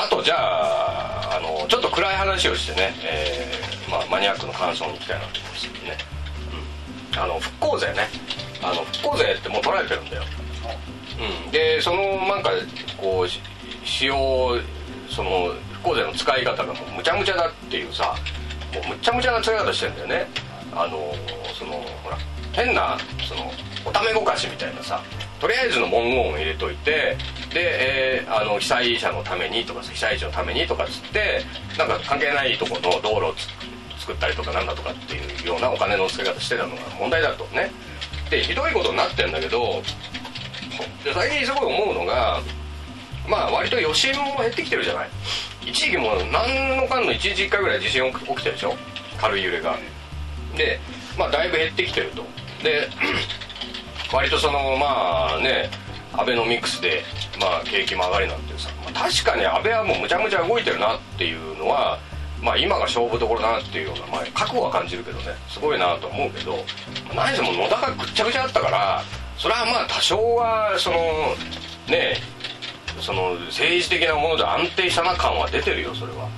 あとじゃあちょっと暗い話をしてね、マニアックの感想に行きたいなと思うんですけどね、復興税ね、復興税ってもう取られてるんだよ、でそのなんかこう使用、その復興税の使い方がもうむちゃむちゃだっていうさ、もうむちゃむちゃな使い方してんだよね。そのほら変なそのおためごかしみたいなさ、とりあえずの文言を入れといて、で、被災者のためにとか被災地のためにとかっつってなんか関係ないとこの道路を作ったりとかなんだとかっていうようなお金の使い方してたのが問題だとね。でひどいことになってんだけど、で最近すごい思うのが、まあ割と余震も減ってきてるじゃない。一時期もう何のかんの1日1回ぐらい地震起きてるでしょ、軽い揺れが。でまあだいぶ減ってきてると。で割とそのまあねアベノミクスでまあ景気も上がりなんてさ、確かに安倍はもうむちゃむちゃ動いてるなっていうのは、まあ今が勝負どころだなっていうような、まあ、覚悟は感じるけどね、すごいなと思うけど、何せも野田がぐっちゃぐちゃだったから、それはまあ多少はそのねその政治的なもので安定したな感は出てるよ、それは。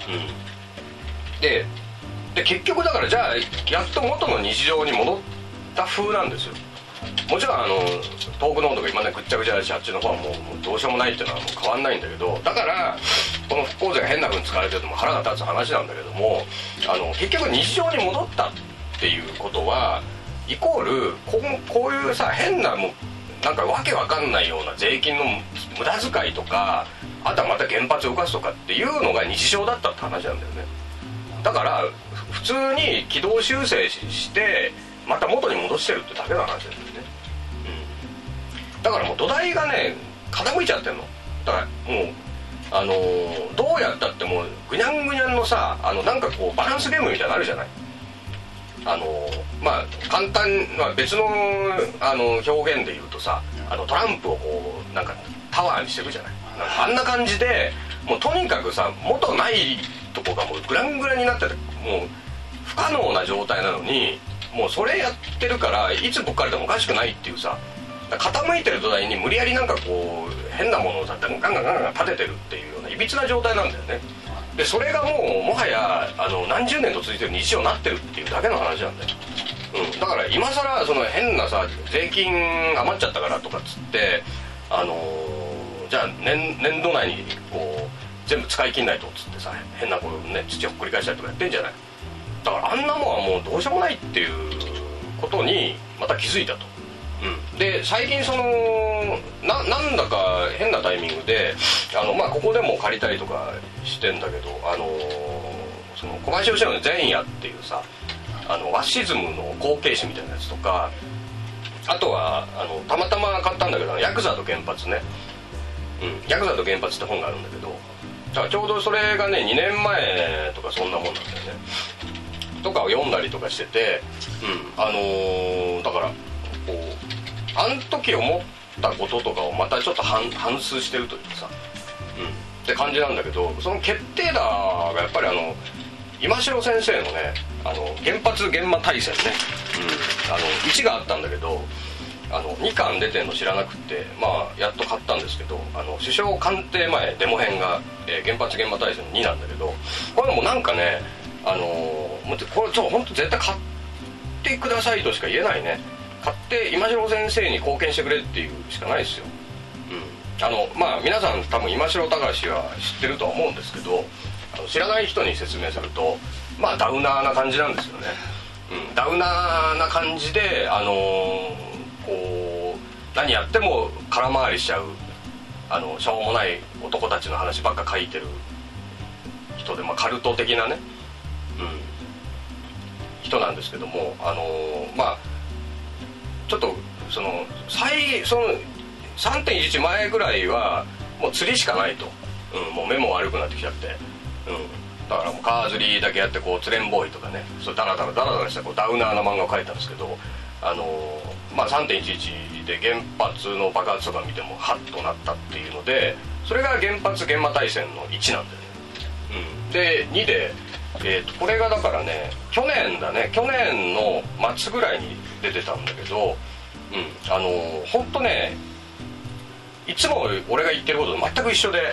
で結局だからじゃあやっと元の日常に戻った風なんですよ。もちろん遠くの方とか今ねぐっちゃぐちゃだし、あっちの方はもうどうしようもないっていうのはもう変わんないんだけど、だからこの復興税が変な風に使われてるのも腹が立つ話なんだけども、結局日常に戻ったっていうことはイコールこういうさ変なもうなんかわけわかんないような税金の無駄遣いとか、あとはまた原発を動かすとかっていうのが日常だったって話なんだよね。だから普通に軌道修正してまた元に戻してるってだけの話ですよね。だからもう土台がね傾いちゃってんの。だからもうどうやったってもうぐにゃんぐにゃんのさなんかこうバランスゲームみたいなのあるじゃない。まあ簡単な別の表現で言うとさ、トランプをこうなんかタワーにしてるじゃない。なんかあんな感じでもうとにかくさ元ないとこがもうグラングラになってて、もう不可能な状態なのにもうそれやってるからいつぶっかれてもおかしくないっていうさ、傾いてる土台に無理やりなんかこう変なものをさガンガンガンガン立ててるっていうようないびつな状態なんだよね。でそれがもはや何十年と続いてる日常になってるっていうだけの話なんだよ。だから今更その変なさ税金余っちゃったからとかっつってじゃあ 年度内にこう全部使い切んないとっつってさ変なこうね土を繰り返したりとかやってんじゃない。だからあんなもんはもうどうしようもないっていうことにまた気づいたと。で最近そのなんだか変なタイミングでまあここでも借りたりとかしてんだけどその小林義郎の前夜っていうさワシズムの後継誌みたいなやつとか、あとはたまたま買ったんだけどヤクザと原発ね、ヤクザと原発って本があるんだけど、だからちょうどそれがね2年前とかそんなもんなんだよねとかを読んだりとかしてて、だからこうあの時思ったこととかをまたちょっと反芻してるというかさ、って感じなんだけど、その決定打がやっぱり今城先生のね原発現場大戦ね、1があったんだけど2巻出てんの知らなくってまあやっと買ったんですけど首相官邸前デモ編が、原発現場大戦の2なんだけど、これもなんかねもうこれ本当絶対買ってくださいとしか言えないね。買って今城先生に貢献してくれっていうしかないですよ。まあ皆さん多分今城隆は知ってるとは思うんですけど、知らない人に説明するとまあダウナーな感じなんですよね。ダウナーな感じでこう何やっても空回りしちゃうしょうもない男たちの話ばっか書いてる人で、まあ、カルト的なね、人なんですけどもまあちょっとその3.11 前ぐらいはもう釣りしかないと、もう目も悪くなってきちゃって、だからもう川釣りだけやってこう釣れんボーイとかね、そうダラダラしたこうダウナーな漫画を描いたんですけどまあ 3.11 で原発の爆発とか見てもハッとなったっていうので、それが原発現場大戦の1なんだよね。で2でこれがだからね去年の末ぐらいに出てたんだけど、本当ねいつも俺が言ってることと全く一緒で、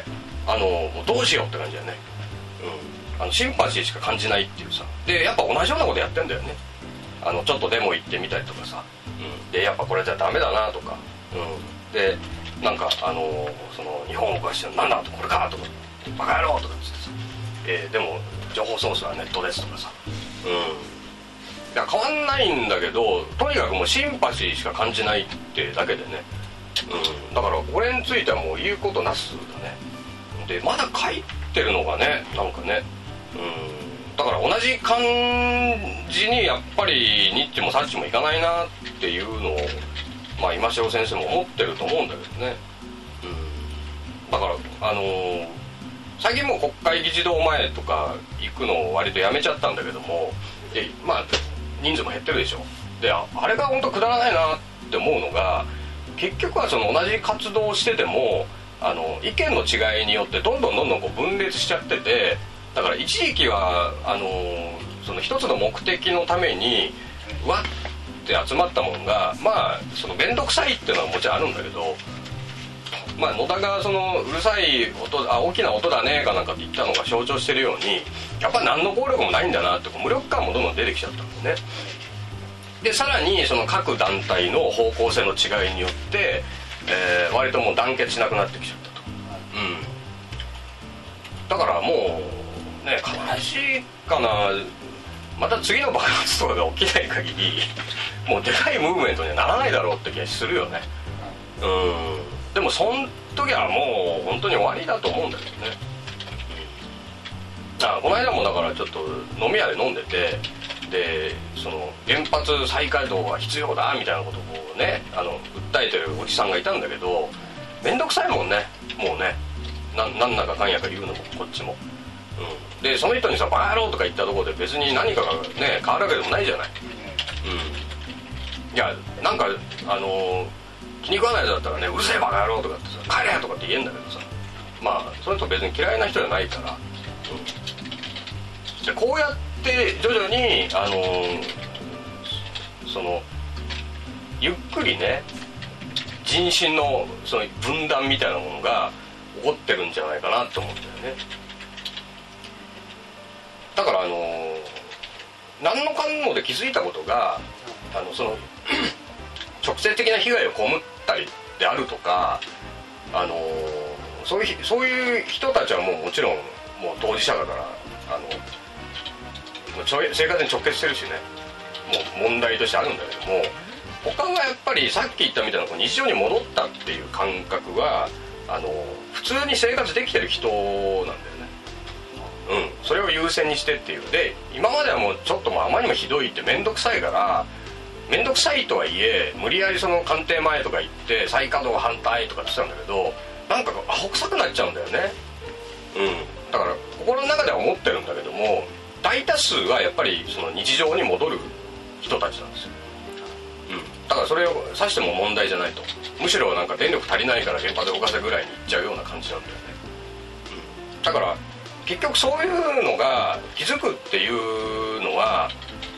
もうどうしようって感じだよね。シンパシーしか感じないっていうさ。でやっぱ同じようなことやってんだよね。ちょっとデモ行ってみたりとかさ、でやっぱこれじゃダメだなとか、でなんかその日本を犯してなんだとこれかとかバカ野郎とかっつってさ、でも情報ソースはネットですとかさ、いや変わんないんだけど、とにかくもうシンパシーしか感じないってだけでね、だから俺についてはもう言うことなすだね。でまだ書いてるのがね、なんかね、だから同じ感じにやっぱりニッチもサッチもいかないなっていうのをまあ今城先生も思ってると思うんだけどね。だから最近もう国会議事堂前とか行くのを割とやめちゃったんだけども、でまあ人数も減ってるでしょ。であれが本当くだらないなって思うのが、結局はその同じ活動をしてても意見の違いによってどんどんこう分裂しちゃってて、だから一時期はその一つの目的のためにわって集まったもんが、まあその面倒くさいっていうのはもちろんあるんだけど、まあ野田がそのうるさい音大きな音だねかなんかって言ったのが象徴してるように、やっぱり何の効力もないんだなって無力感もどんどん出てきちゃったんだよね。でさらにその各団体の方向性の違いによって、割ともう団結しなくなってきちゃったと。だからもうね、悲しいかな、また次の爆発とかが起きない限りもうでかいムーブメントにはならないだろうって気がするよね。でもそん時はもう本当に終わりだと思うんだけどね。この間もだからちょっと飲み屋で飲んでて、でその原発再稼働が必要だみたいなことをね訴えてるおじさんがいたんだけど、めんどくさいもんね、もうね、なんだかかんやか言うのもこっちも、でその人にさバカ野郎とか言ったところで別に何かがね変わるわけでもないじゃない。いやなんか気に食わないだったらね、うるせえバカ野郎とかってさ帰れとかって言えんだけどさ、まあその人別に嫌いな人じゃないから、でこうやって徐々にそのゆっくりね人心のその分断みたいなものが起こってるんじゃないかなと思うんだよね。だから何のかんので気づいたことがその直接的な被害を被ったりであるとか、そういう人たちはもちろんもう当事者だから生活に直結してるしね、もう問題としてあるんだけども、他はやっぱりさっき言ったみたいな日常に戻ったっていう感覚は普通に生活できてる人なんだよね。それを優先にしてっていう。で今まではもうちょっとあまりにもひどいって面倒くさいから、面倒くさいとはいえ無理やりその官邸前とか行って再稼働反対とかって言ってたんだけど、なんかアホ臭くなっちゃうんだよね。だから心の中では思ってるんだけども、大多数はやっぱりその日常に戻る人たちなんですよ。だからそれを指しても問題じゃないと、むしろなんか電力足りないから原発動かせぐらいにいっちゃうような感じなんだよね。だから結局そういうのが気づくっていうのは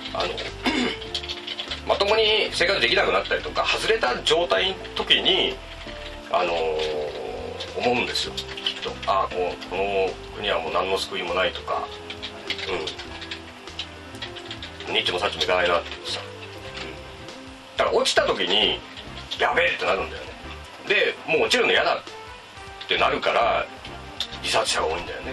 まともに生活できなくなったりとか外れた状態の時に思うんですよ、きっと。この国はもう何の救いもないとか、ニッチもサッチもいかないなっていうさ、だから落ちた時にやべえってなるんだよね。でもう落ちるの嫌だってなるから自殺者が多いんだよね。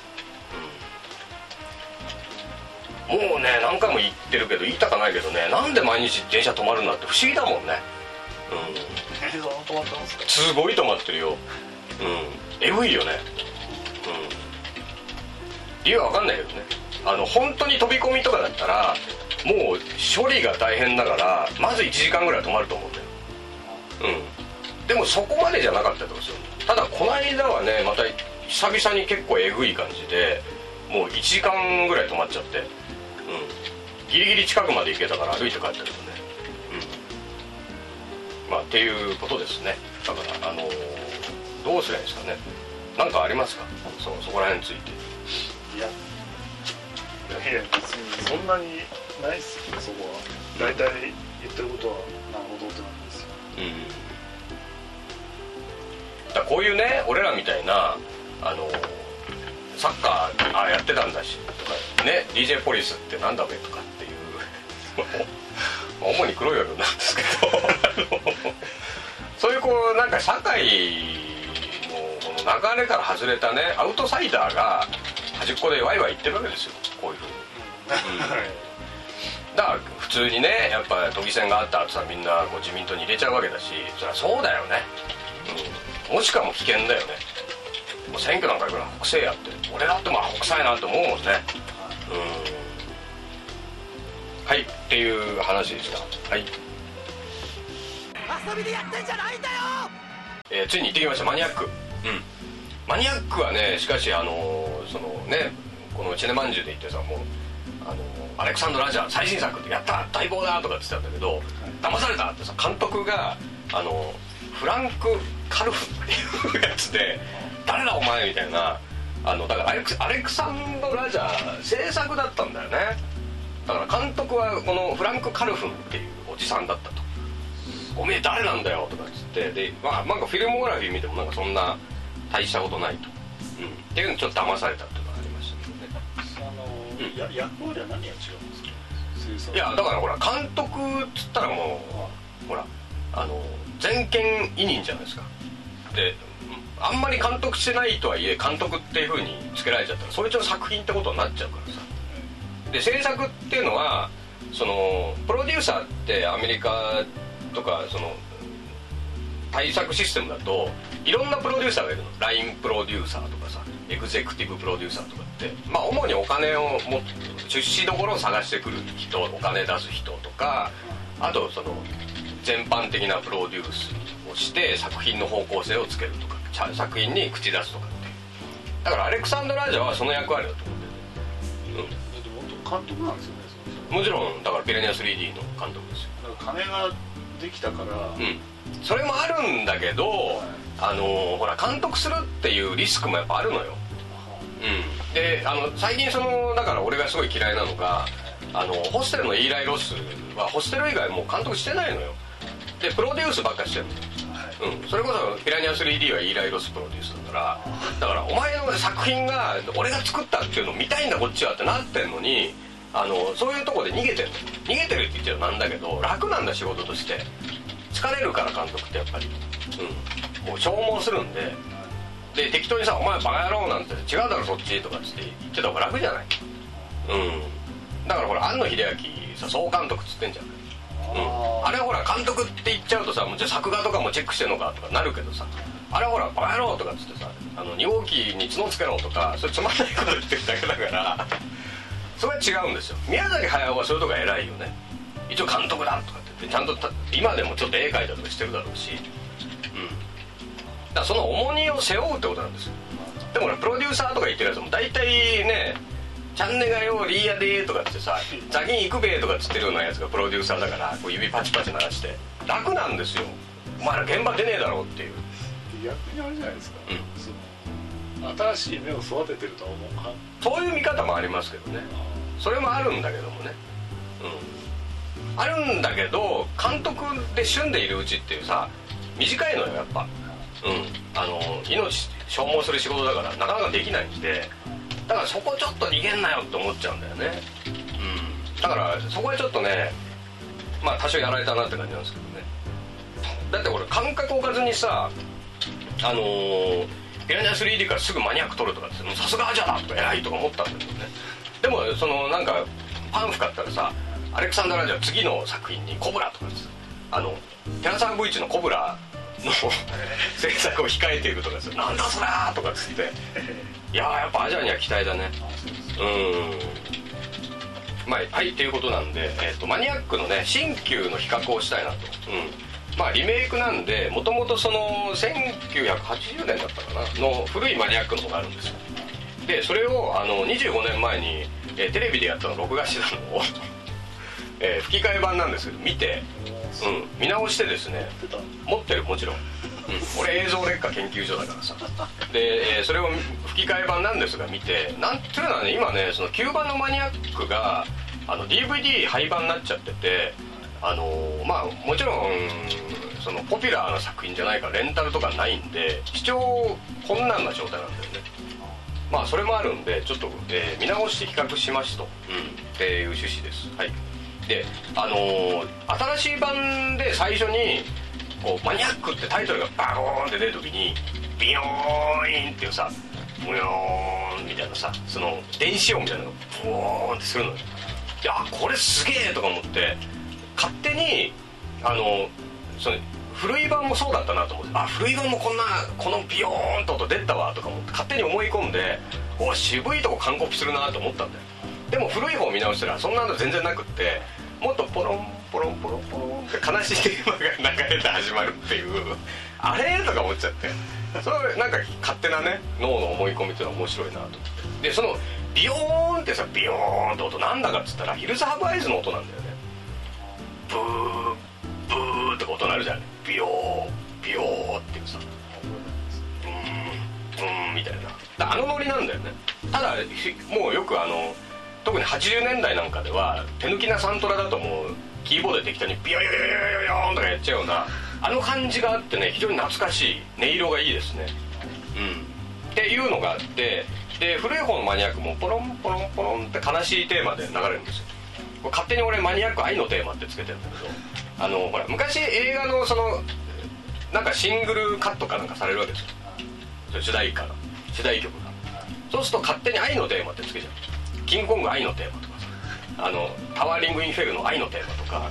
もうね何回も言ってるけど言いたかないけどね、なんで毎日電車止まるんだって不思議だもんね。 止まってますか？ すごい止まってるよ。えぐいよね。理由は分かんないけどね。本当に飛び込みとかだったらもう処理が大変だからまず1時間ぐらい止まると思うんだよ。でもそこまでじゃなかったりとかする。ただこの間はねまた久々に結構えぐい感じでもう1時間ぐらい止まっちゃって、ギリギリ近くまで行けたから歩いて帰ったけどね。まあっていうことですね。だからどうすればいいですかね。何かありますか、そこら辺について。 いや別にそんなにないっすけど、そこは大体言ってることはなるほどってなんですよ。 だからこういうね俺らみたいなサッカーやってたんだしとかね、 DJ ポリスってなんだべとかっていう主に黒い部分なんですけどそういうこうなんか社会のこの流れから外れたねアウトサイダーが端っこでワイワイ言ってるわけですよ、こういうふうに、だから普通にねやっぱ都議選があった後さみんなこう自民党に入れちゃうわけだし、そりゃそうだよね、もしかも危険だよね。もう選挙なんかいくら北西やって俺だってまあ北西なって思うもんね。はいっていう話でした。はい、 遊びでやってんじゃないんだよ。 ついに行ってきました、マニアック。マニアックはね、しかしそのねこのチェネマンジュで言ってさ、もうアレクサンドラ・ジャー最新作ってやった待望だとかって言ってたんだけど、騙されたってさ、監督がフランク・カルフっていうやつで誰だお前みたいな、だからアレクサンドラ・ジャー制作だったんだよね。だから監督はこのフランク・カルフンっていうおじさんだったと。おめえ誰なんだよとかっつって、でなんかフィルモグラフィー見てもなんかそんな大したことないと、っていうのにちょっと騙されたっていうのがありましたけどね。 役割は何が違うんですか？ いやだからほら監督っつったらもうほら全権委任じゃないですか。であんまり監督してないとはいえ監督っていう風につけられちゃったらそれ一応作品ってことになっちゃうからさ。で制作っていうのはそのプロデューサーってアメリカとかその対策システムだといろんなプロデューサーがいるの。ラインプロデューサーとかさ、エグゼクティブプロデューサーとかってまあ主にお金を出資どころを探してくる人、お金出す人とか、あとその全般的なプロデュースをして作品の方向性をつけるとか作品に口出すとかっていう。だからアレクサンドラ・ジャーはその役割だと思ってる。 監督なんですよね。 もちろんだからピラニア 3D の監督ですよ。 だから金ができたから、 それもあるんだけど、ほら監督するっていうリスクもやっぱあるのよ。で最近だから俺がすごい嫌いなのがホステルのイーライ・ロスはホステル以外もう監督してないのよ。でプロデュースばっかしてるの、それこそピラニア 3D はイーライ・ロスプロデュースだからお前の作品が俺が作ったっていうのを見たいんだこっちはってなってんのにそういうとこで逃げてるって言っちゃうなんだけど、楽なんだ仕事として。疲れるから監督ってやっぱり、もう消耗するんで適当にさ「お前バカ野郎」なんて「違うだろそっち」とかっつって言ってた方が楽じゃない。だからほら庵野秀明さ総監督っつってんじゃん。あれはほら監督って言っちゃうとさ、もうじゃあ作画とかもチェックしてんのかとかなるけどさ、あれはほら「バカ野郎」とかっつってさ2号機に角つけろとかそれつまんないこと言ってるだけだからそれは違うんですよ。宮崎駿はそういうとこ偉いよね。一応監督だとかって言ってちゃんと今でもちょっと絵描いたりとかしてるだろうし、だからその重荷を背負うってことなんですよ。でも俺プロデューサーとか言ってるやつも大体ね「チャンネがよリーヤで」とかってさ「ザギン行くべ」とかっつってるようなやつがプロデューサーだからこう指パチパチ鳴らして楽なんですよ。お前ら現場出ねえだろうっていう。 逆にあれじゃないですか、新しい芽を育ててるとは思うか。 そういう見方もありますけどね。それもあるんだけどもね、あるんだけど監督で旬でいるうちっていうさ短いのよやっぱ。命消耗する仕事だからなかなかできないんで、だからそこちょっと逃げんなよって思っちゃうんだよね。だからそこはちょっとねまあ多少やられたなって感じなんですけどね。だって俺感覚置かずにさピラニア 3D からすぐマニアック取るとかってさすがアジャだとか偉いとか思ったんだけどね。でもなんかパンフ買ったらさアレクサンダー・ラジャー次の作品にコブラとかですテラサー V1 のコブラの制作を控えているとかですなんだそりゃーとかっつってやっぱアジャには期待だね。まあはいっていうことなんで、マニアックのね新旧の比較をしたいなと。まあリメイクなんでもともと1980年だったかなの古いマニアックの方があるんですよ。でそれを25年前に、テレビでやったの録画してたのを吹き替え版なんですけど見て、見直してですね持ってるもちろん、俺映像劣化研究所だからさで、それを吹き替え版なんですが見てなんていうのはね今ねその旧版のマニアックがDVD 廃盤になっちゃっててまあもちろんそのポピュラーな作品じゃないからレンタルとかないんで視聴困難な状態なんだよね。 まあそれもあるんでちょっと、見直して比較しますと、っていう趣旨です。はい。で新しい版で最初にこうマニアックってタイトルがバコーンって出る時にビヨーンっていうさムヨーンみたいなさその電子音みたいなのがブオーンってするのよ。いやこれすげえとか思って勝手にその古い版もそうだったなと思って古い版もこのビヨーンと音出たわとか思って勝手に思い込んで渋いとこ完コピするなと思ったんだよ。でも古い方を見直したらそんなの全然なくってもっとポロンポロンポロンポロンって悲しいテーマが流れて始まるっていうあれとか思っちゃってそれなんか勝手なね脳の思い込みっていうのは面白いなと思ってでそのビヨーンってさビヨーンって音なんだかっつったらヒルズハブアイズの音なんだよね。ブーブーって音鳴るじゃんビヨービヨーっていうさブーンみたいなノリなんだよね。ただもうよく特に80年代なんかでは手抜きなサントラだともうキーボードで適当にビヨヨヨヨヨヨーンとかやっちゃうような感じがあってね非常に懐かしい音色がいいですね。っていうのがあってで古い方のマニアックもポロンポロンポロンって悲しいテーマで流れるんですよ。勝手に俺マニアック愛のテーマってつけてるんだけどほら昔映画のそのなんかシングルカットかなんかされるわけですよ主題曲がそうすると勝手に愛のテーマってつけちゃう。キングコング愛のテーマとかさタワーリングインフェルノ愛のテーマとか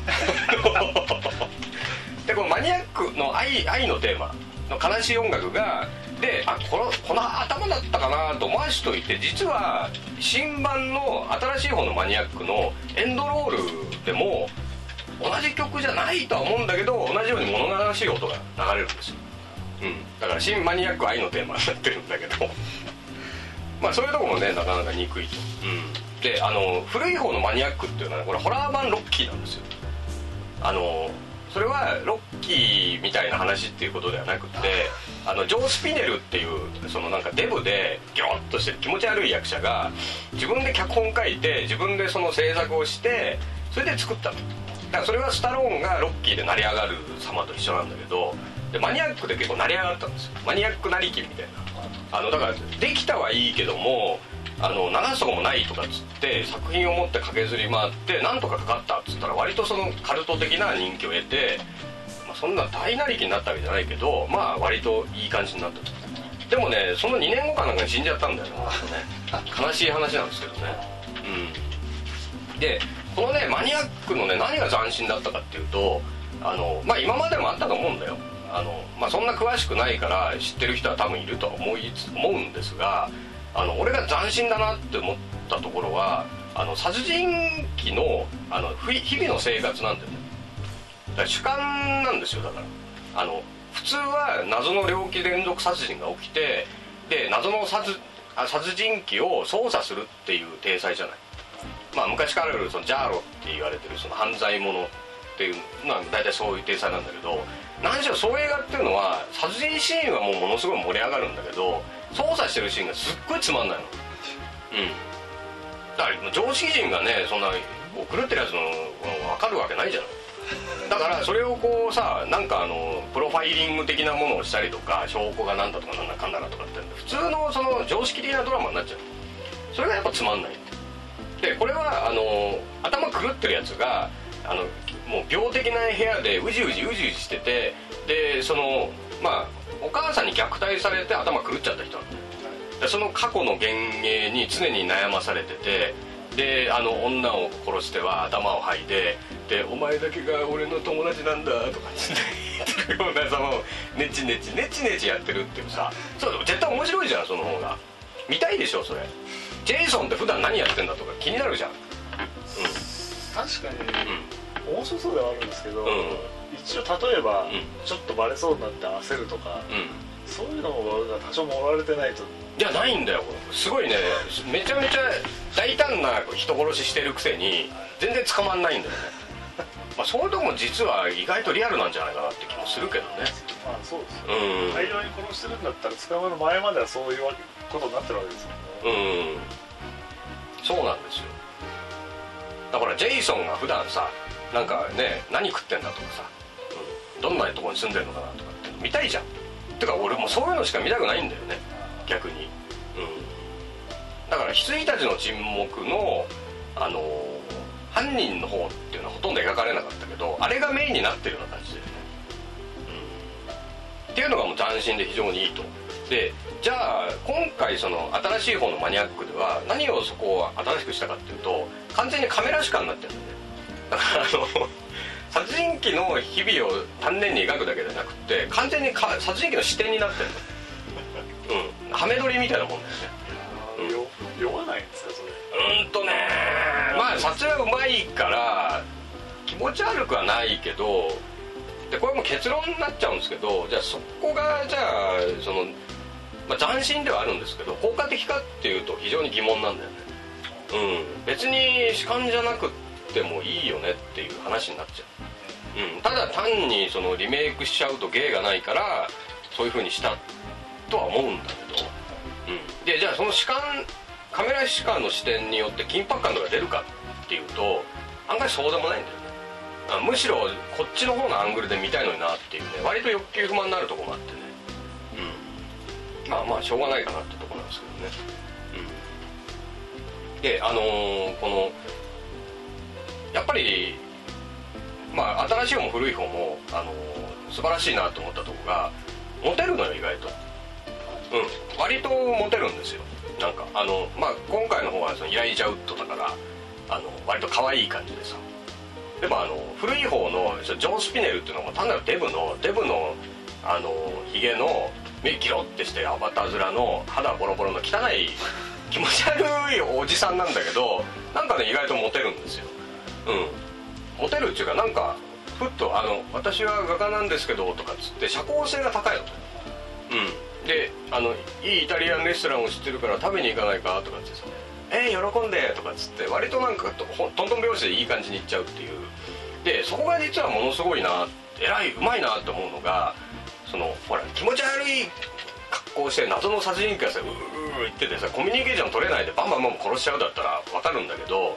でこのマニアックの愛のテーマの悲しい音楽がでこの頭だったかなと思わしといて実は新版の新しい方のマニアックのエンドロールでも同じ曲じゃないとは思うんだけど同じように物悲しい音が流れるんですよ。だから新マニアック愛のテーマになってるんだけどまあそういうとこもねなかなか憎いと。で古い方のマニアックっていうのは、ね、これホラー版ロッキーなんですよ。それはロッキーみたいな話っていうことではなくてジョー・スピネルっていうそのなんかデブでギョロッとしてる気持ち悪い役者が自分で脚本書いて自分でその制作をしてそれで作ったの。だからそれはスタローンがロッキーで成り上がる様と一緒なんだけどでマニアックで結構成り上がったんですよ。マニアックなりきみたいなだからできたはいいけども流すとこもないとかっつって作品を持って駆けずり回ってなんとかかかったっつったら割とそのカルト的な人気を得て、そんな大なりきになったわけじゃないけどまあ割といい感じになった。でもねその2年後かなんかに死んじゃったんだよね悲しい話なんですけどね。でこのねマニアックのね何が斬新だったかっていうとまあ今までもあったと思うんだよ。まあそんな詳しくないから知ってる人は多分いるとは思うんですが俺が斬新だなって思ったところは殺人鬼の日々の生活なんだよね。だから主観なんですよ。だから普通は謎の猟奇連続殺人が起きてで謎の殺人鬼を捜査するっていう体裁じゃない。まあ昔からあるそのジャーロって言われてるその犯罪者っていうのは大体そういう体裁なんだけど何しろそういう映画っていうのは殺人シーンはもうものすごい盛り上がるんだけど操作してるシーンがすっごいつまんないの。だから常識人がねそんな狂ってるやつの分かるわけないじゃない。だからそれをこうさなんかプロファイリング的なものをしたりとか証拠がなんだとかなんだかんだなとかって普通のその常識的なドラマになっちゃう。それがやっぱつまんない。でこれは頭狂ってるやつがもう病的な部屋でうじうじしててでそのまあお母さんに虐待されて頭狂っちゃった人なんだよ。でその過去の幻影に常に悩まされててで女を殺しては頭を剥いででお前だけが俺の友達なんだとか言ってるような様をネチネチやってるっていうさそう絶対面白いじゃんその方が見たいでしょそれ。ジェイソンって普段何やってんだとか気になるじゃん。 確かに、面白そうではあるんですけど、一応例えば、ちょっとバレそうになって焦るとか、そういうのが多少盛られてないといやないんだよ。すごいねめちゃめちゃ大胆な人殺ししてるくせに全然捕まんないんだよねまあそういうとこも実は意外とリアルなんじゃないかなって気もするけどね。 まあそうですよ、大量に殺してるんだったら捕まる前まではそういうことになってるわけですよね。 そうなんですよ。だからジェイソンが普段さなんかね何食ってんだとかさ、どんなところに住んでるのかなとかって見たいじゃん。てか俺もそういうのしか見たくないんだよね逆に。 ら羊たちの沈黙の犯人の方っていうのはほとんど描かれなかったけど、あれがメインになってるような感じだよね、っていうのがもう斬新で非常にいいと。でじゃあ今回その新しい方のマニアックでは何をそこを新しくしたかっていうと、完全にカメラ主観になってるんだよね。だから殺人鬼の日々を丹念に描くだけじゃなくて、完全に殺人鬼の視点になってるの。ハメ撮りみたいなもんだよね。 酔わないんですかそれ。 まあ撮影はうまいから気持ち悪くはないけど、でこれも結論になっちゃうんですけど、じゃあそこがじゃあその、斬新ではあるんですけど効果的かっていうと非常に疑問なんだよね。別に主観じゃなくてもいいよねっていう話になっちゃう。ただ単にそのリメイクしちゃうと芸がないからそういう風にしたとは思うんだけど、でじゃあそのカメラ主観の視点によって緊迫感とか出るかっていうと案外そうでもないんだよね。むしろこっちの方のアングルで見たいのになっていうね、割と欲求不満になるところもあってね、まあしょうがないかなってところなんですけどね。でこのやっぱり新しい方も古い方も素晴らしいなと思ったところがモテるのよ意外と。割とモテるんですよ。なんか今回の方はそのイライジャウッドだから割と可愛い感じでさ。でも古い方のジョー・スピネルっていうのも単なるデブのヒゲの目キロってしてアバター面の肌ボロボロの汚い気持ち悪いおじさんなんだけど、なんかね意外とモテるんですよ。モテるっていうか、なんかふっと私は画家なんですけどとかっつって社交性が高いの。でいいイタリアンレストランを知ってるから食べに行かないかとかっつってさ、喜んでとかっつって割となんかトントン拍子でいい感じにいっちゃうっていう。でそこが実はものすごいな、偉いうまいなって思うのが、そのほら気持ち悪い格好して謎の殺人鬼がさ言っててさ、コミュニケーション取れないでバンバンバン殺しちゃうだったら分かるんだけど、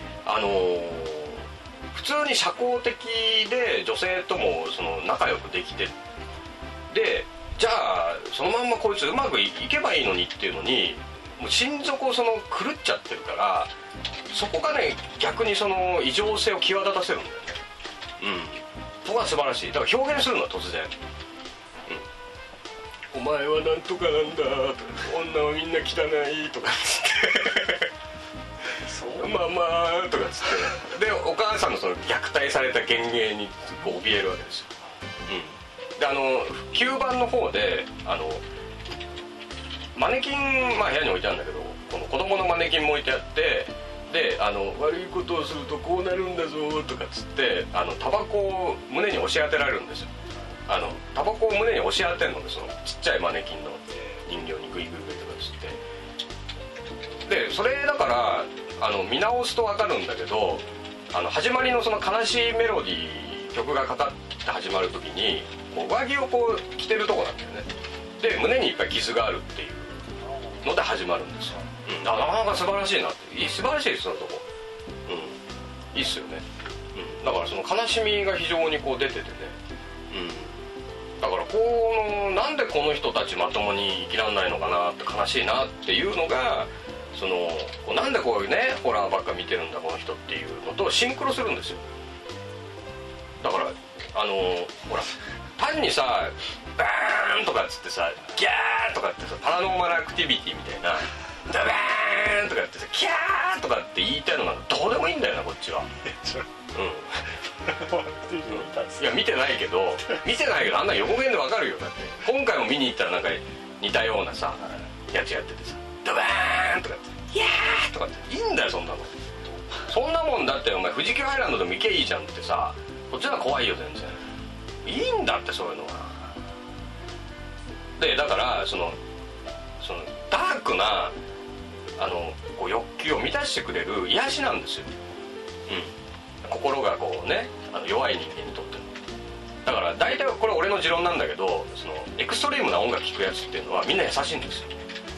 普通に社交的で女性ともその仲良くできて、でじゃあそのまんまこいつうまくいけばいいのにっていうのにもう心底狂っちゃってるから、そこがね逆にその異常性を際立たせるんだよね。そこが素晴らしい。だから表現するのは突然、お前はなんとかなんだとか、女はみんな汚いとかっつってまあとかっつってでお母さんのその虐待された幻影にこう怯えるわけですよ。で9番の方でマネキン、部屋に置いてあるんだけど、この子供のマネキンも置いてあって、で悪いことをするとこうなるんだぞとかっつってタバコを胸に押し当てられるんですよ。タバコを胸に押し当てるので、そのちっちゃいマネキンの人形にグイグイグイとかっつって、でそれだから見直すと分かるんだけど、始まりのその悲しいメロディー、曲がかかって始まる時にこう上着をこう着てるとこなんだよね。で胸にいっぱい傷があるっていうので始まるんですよ。なかなか素晴らしいなって、素晴らしいですそのとこ。いいっすよね。だからその悲しみが非常にこう出ててね。だからなんでこの人たちまともに生きらんないのかなって、悲しいなっていうのが、そのなんでこういうねホラーばっか見てるんだこの人っていうのとシンクロするんですよ。だからほら単にさバーンとかっつってさギャーとかってさパラノーマルアクティビティみたいなダバーンとかってさキャーとかって言いたいのなんかどうでもいいんだよなこっちは。いや見てないけどあんな予告編でわかるよ。だって今回も見に行ったらなんか似たようなさやつやっててさダバーンとかってイヤーとかっていいんだよそんなの。そんなもんだってお前富士急ハイランドでも行けいいじゃんってさ、こっちの方が怖いよ全然。いいんだってそういうのは。でだからそのダークなこう欲求を満たしてくれる癒しなんですよ。心がこうね弱い人間にとっての。だから大体これ俺の持論なんだけど、そのエクストリームな音楽聴くやつっていうのはみんな優しいんですよ。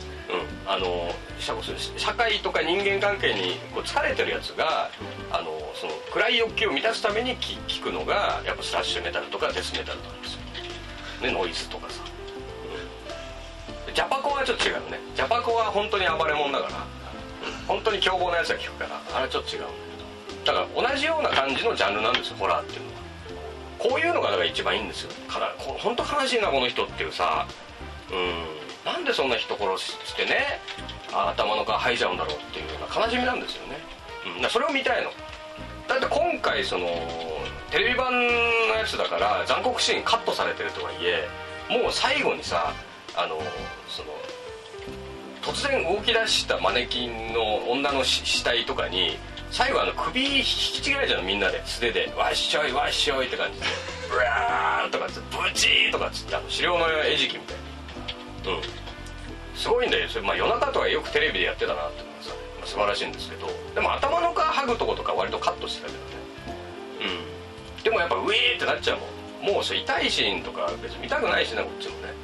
社会とか人間関係にこう疲れてるやつがその暗い欲求を満たすために聴くのがやっぱスラッシュメタルとかデスメタルなんですよ、ね、ノイズとかさ、ジャパコはちょっと違うね。ジャパコは本当に暴れ者だから、 本当に凶暴なやつが聞くからあれはちょっと違うんだけど、だから同じような感じのジャンルなんですよホラーっていうのは。こういうのがだから一番いいんですよ。本当悲しいなこの人っていうさ、なんでそんな人殺してね頭の皮剥いじゃうんだろうっていうような悲しみなんですよね、それを見たいの。だって今回そのテレビ版のやつだから残酷シーンカットされてるとはいえ、もう最後にさその突然動き出したマネキンの女の死体とかに最後首引きちぎられちゃうのみんなで素手でわっしょいわっしょいって感じでブワーとかつってブチーとかつって狩猟の餌食みたいな、すごいんだよそれ。夜中とかよくテレビでやってたなって思うさ、素晴らしいんですけど、でも頭の皮剥ぐとことか割とカットしてたけどね、でもやっぱウィーってなっちゃうもん。もうそれ痛いシーンとか別に見たくないしなこっちもね。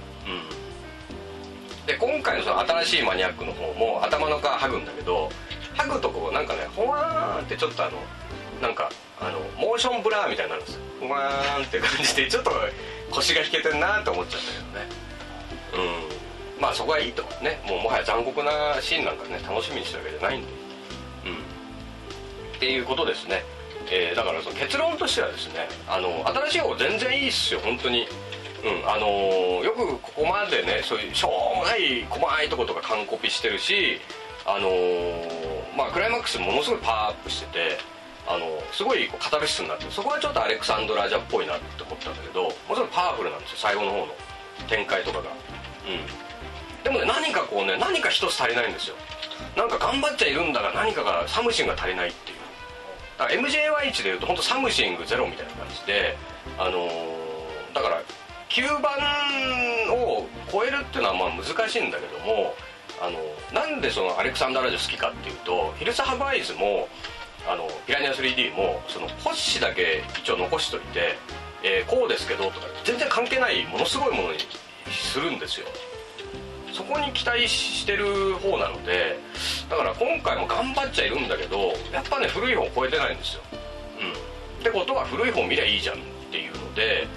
で今回のその新しいマニアックの方も頭の皮剥ぐんだけど、剥ぐとこなんかねほわーんってちょっとなんかモーションブラーみたいになるんですよ。ほわーんって感じでちょっと腰が引けてんなって思っちゃったけどね。まあそこはいいとね、もはや残酷なシーンなんかね楽しみにしてるわけじゃないんで、っていうことですね。だからその結論としてはですね、新しい方全然いいっすよ本当に。よくここまでねそういうしょうもない細いとことか完コピしてるし、クライマックスものすごいパワーアップしててすごいカタルシスになってる。そこはちょっとアレクサンドラ・ジャっぽいなって思ったんだけど、ものすごいパワフルなんですよ最後の方の展開とかが。でもね何か一つ足りないんですよ。なんか頑張っちゃいるんだが何かがサムシングが足りないっていう。だから MJY1 でいうと本当サムシングゼロみたいな感じでだから9番を超えるっていうのはまあ難しいんだけども、なんでそのアレクサンダー・ラジオ好きかっていうと、ヒルサ・ハバイズもピラニア 3D もそのポッシだけ一応残しといて、こうですけどとか全然関係ないものすごいものにするんですよ。そこに期待してる方なので、だから今回も頑張っちゃいるんだけどやっぱね古い方超えてないんですよ。ってことは古い方見りゃいいじゃんっていうので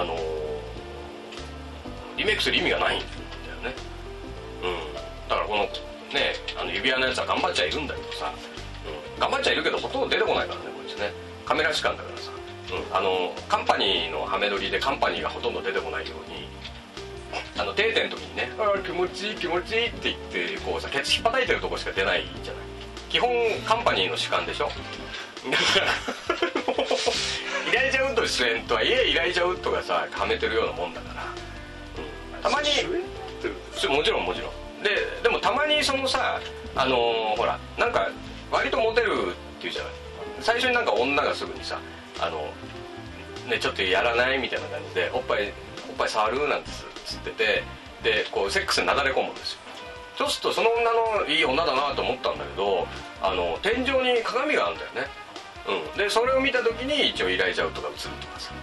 リメイクする意味がないんだよね。だからこのね指輪のやつは頑張っちゃいるんだけどさ、頑張っちゃいるけどほとんど出てこないからねこいつね。カメラ主観だからさ、カンパニーのハメ撮りでカンパニーがほとんど出てこないように定点の時にね気持ちいい気持ちいいって言ってこうさケツ引っ叩いてるとこしか出ないじゃない。基本カンパニーの主観でしょ。だからイライジャウッド主演とはいえイライジャウッドがさはめてるようなもんだから、たまにもちろんでもたまにそのさほらなんか割とモテるっていうじゃない。最初になんか女がすぐにさちょっとやらないみたいな感じでおっぱい触るなんてつってて、でこうセックスになだれ込むんですよ。そうするとその女のいい女だなと思ったんだけど天井に鏡があるんだよね。でそれを見た時に一応イライジャウッドが映るとかさ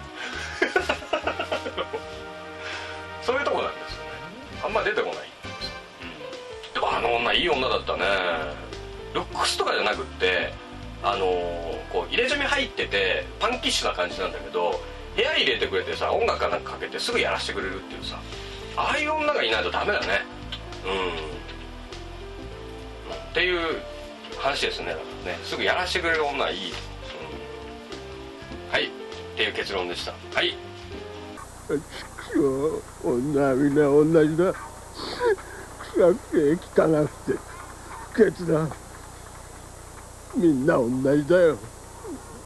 そういうとこなんですよね。あんま出てこない。でも女いい女だったね。ルックスとかじゃなくってこう入れ墨入っててパンキッシュな感じなんだけど部屋入れてくれてさ音楽かなんかかけてすぐやらせてくれるっていうさ、ああいう女がいないとダメだね。っていう話ですね。だからねすぐやらせてくれる女はいい、はいっていう結論でした。はい。 女はみんな同じだ。臭くて汚くてケツだ。みんな同じだよ。